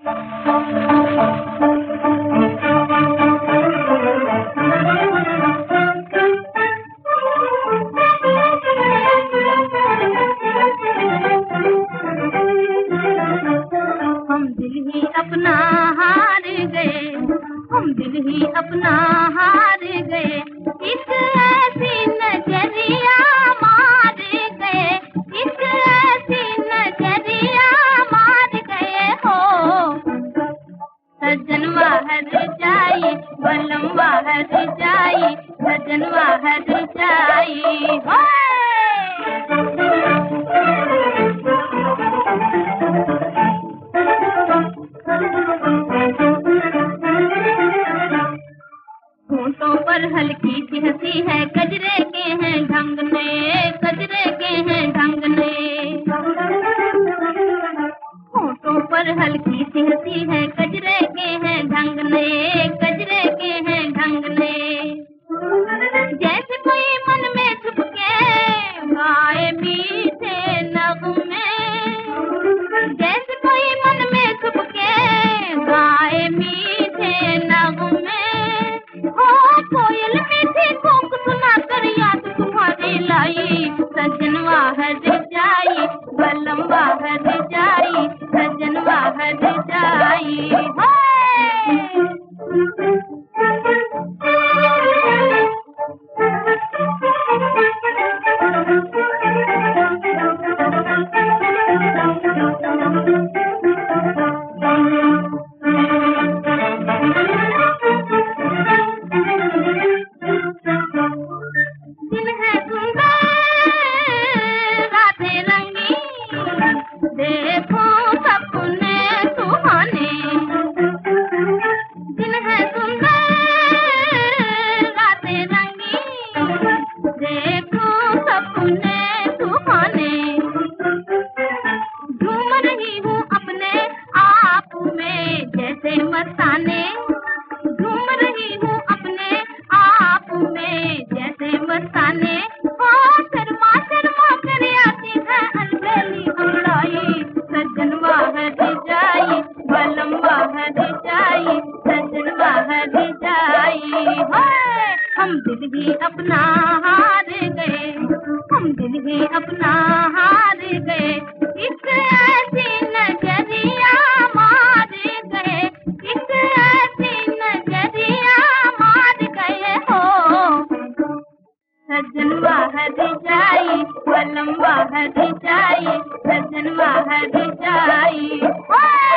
अपना हार गए, हम दिल ही अपना हार गए, इस ऐसी नजरिया मार गए, इस ऐसी नजरिया मार गए हो। सजन बाहर जाई बलम बाहर जाई, सजन बाहर जाई हो। होठों पर हल्की सी हंसी है, गजरे के हैं ढंग ने, गजरे के हैं ढंग ने। होठों पर हल्की सी हंसी है, गजरे के हैं ढंग ने, गजरे के हैं ढंग ने। जैसे कोई मन में छुप के गाए मीठे नगमे, जैसे कोई मन में छुप के गाए मीठे नगमे। कोयल मीठी कूक सुना कर याद तुम्हारी लाई, सजन बाहर जाई बलम बाहर जाई, सजन बाहर जाई देखो सपने सुहाने, दिन है सुंदर रातें रंगी, देखो सपने सुहाने। झूम रही हूँ अपने आप में जैसे मस्ताने, झूम रही हूँ अपने आप में जैसे मस्ताने। शर्मा शर्मा कर आती है अलबेली अंगड़ाई, सजन बाहर जाई बलम बाहर जाई, सजन बाहर जाई है। हम दिल ही अपना हार गए, हम दिल ही अपना हार गए, इस ऐसी नजरिया मार गए, इस ऐसी नजरिया मार गए हो। सजन बाहर जाई बलम बाहर जाई, सजन बाहर जाई।